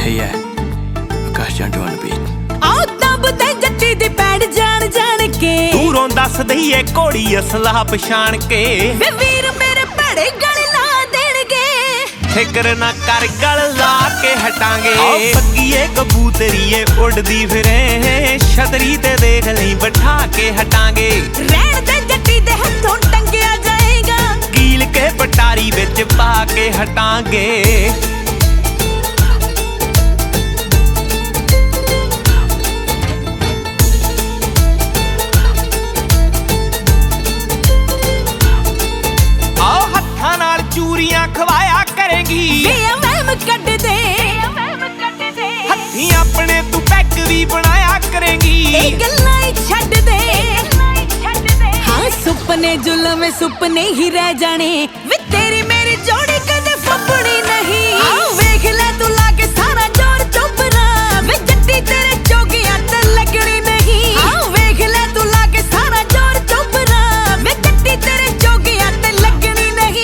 Hey yeah, Akash Jantu on the beat. ਆਹ ਦੱਬਦੇ ਜੱਟੀ ਦੀ ਪੈੜ ਜਾਣ ਜਾਣ ਕੇ ਦੂਰੋਂ ਦੱਸ ਦਈਏ ਘੋੜੀ ਅਸਲਾ ਪਛਾਣ ਕੇ ਵੇ ਵੀਰ ਮੇਰੇ ਭੜੇ ਗਲ ਲਾ ਦੇਣਗੇ ਫਿਕਰ ਨਾ ਕਰ ਗਲ ਲਾ ਕੇ ਹਟਾਂਗੇ ਪੱਕੀਏ ਕਬੂਤਰੀਏ ਉੱਡਦੀ ਫਿਰੇ ਛਤਰੀ ਤੇ ਦੇਖ ਲਈ ਬਿਠਾ ਕੇ ਹਟਾਂਗੇ ਰਹਿਣ ਦੇ ਜੱਟੀ ਦੇ ਹੱਥੋਂ ਟੰਗਿਆ ਜਾਏਗਾ ਕੀਲ ਕੇ ਪਟਾਰੀ ਵਿੱਚ ਪਾ ਕੇ ਹਟਾਂਗੇ ਚੂਰੀਆਂ ਖਵਾਇਆ ਕਰੇਂਗੀ ਵੇ ਵਹਿਮ ਕੱਢ ਦੇ ਹੱਥੀਂ ਆਪਣੇ ਤੂੰ ਪੈਗ ਵੀ ਬਣਾਇਆ ਕਰੇਂਗੀ ਇਹ ਗੱਲਾਂ ਹੀ ਛੱਡ ਦੇ ਹਾਂ ਸੁਪਨੇ ਜ਼ੁਲਮ ਸੁਪਨੇ ਹੀ ਰਹਿ ਜਾਣੇ ਵੇ ਤੇਰੀ ਮੇਰੀ ਜੋੜੀ ਕਦੇ ਫੱਬਣੀ ਨਹੀਂ ਆਹ ਵੇਖ ਲੈ ਤੂੰ ਲਾ ਕੇ ਸਾਰਾ ਜ਼ੋਰ ਚੁੱਪਰਾ ਵੇ ਜੱਟੀ ਤੇਰੇ ਜੋਗੀਆਂ ਤੇ ਲੱਗਣੀ ਨਹੀਂ ਆਹ ਵੇਖ ਲੈ ਤੂੰ ਲਾ ਕੇ ਸਾਰਾ ਜ਼ੋਰ ਚੁੱਪਰਾ ਵੇ ਜੱਟੀ ਤੇਰੇ ਜੋਗੀਆਂ ਤੇ ਲੱਗਣੀ ਨਹੀਂ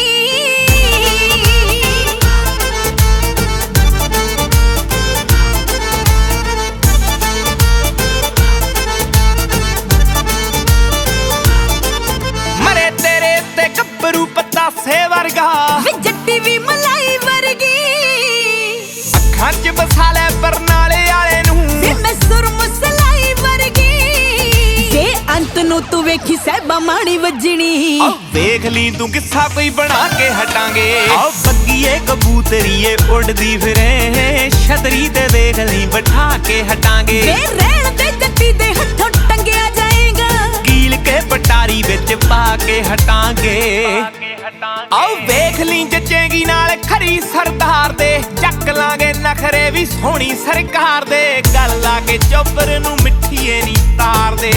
ਸੇ ਵਰਗਾ ਵੇ ਜੱਟੀ ਵੀ ਮਲਾਈ ਵਰਗੀ ਅੱਖਾਂ 'ਚ ਬਸਾ ਲੈ ਬਰਨਾਲੇ ਵਾਲੇ ਨੂੰ ਵੇ ਮੈਂ ਸੁਰਮਸਲਾਈ ਵਰਗੀ ਜੇ ਅੰਤ ਨੂੰ ਤੂੰ ਵੇਖੀ ਸਹਿਬਾ ਮਾਣੀ ਵੱਜਣੀ ਆ ਵੇਖ ਲਈ ਤੂੰ ਕਿੱਸਾ ਕੋਈ ਬਣਾ ਕੇ ਹਟਾਂਗੇ ਆ ਬੱਗੀਏ ਕਬੂਤਰੀਏ ਉੱਡਦੀ ਫਿਰੇ ਛਤਰੀ ਤੇ ਦੇਖ ਲਈ ਬਿਠਾ ਕੇ ਹਟਾਂਗੇ ਵੇ ਰਹਿਣ ਦੇ ਜੱਟੀ ਦੇ ਹੱਥੋਂ ਟੰਗਿਆ ਜਾਏਗਾ ਕੀਲ ਕੇ ਪਟਾਰੀ ਵਿੱਚ ਪਾ ਕੇ ਹਟਾਂਗੇ ਆਓ ਵੇਖ ਲਈ ਜੱਜੇਗੀ ਨਾਲ ਖਰੀ ਸਰਦਾਰ ਦੇ ਚੱਕ ਲਾਂਗੇ ਨਖਰੇ ਵੀ ਸੋਹਣੀ ਸਰਕਾਰ ਦੇ ਗੱਲ ਲਾ ਕੇ ਚੋਬਰ ਨੂੰ ਮਿੱਠੀਏ ਨੀ ਤਾਰ ਦੇ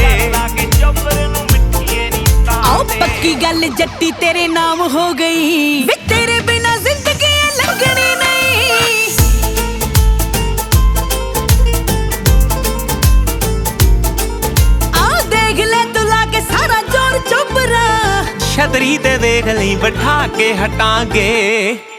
ਆਓ ਪੱਕੀ ਗੱਲ ਜੱਟੀ ਤੇਰੇ ਨਾਮ ਹੋ ਗਈ ਵੇ ਤੇਰੇ ਬਿਨਾ ਜ਼ਿੰਦਗੀ ਲੰਘਣੀ ਨਹੀਂ ਆਓ ਦੇਖ ਲੈ ਤੂੰ ਲਾ ਕੇ ਸਾਰਾ ਜ਼ੋਰ ਚੁੱਪਰਾ ਛਤਰੀ ਤੇ ਦੇਖ ਲਈ ਬਿਠਾ ਕੇ ਹਟਾਂਗੇ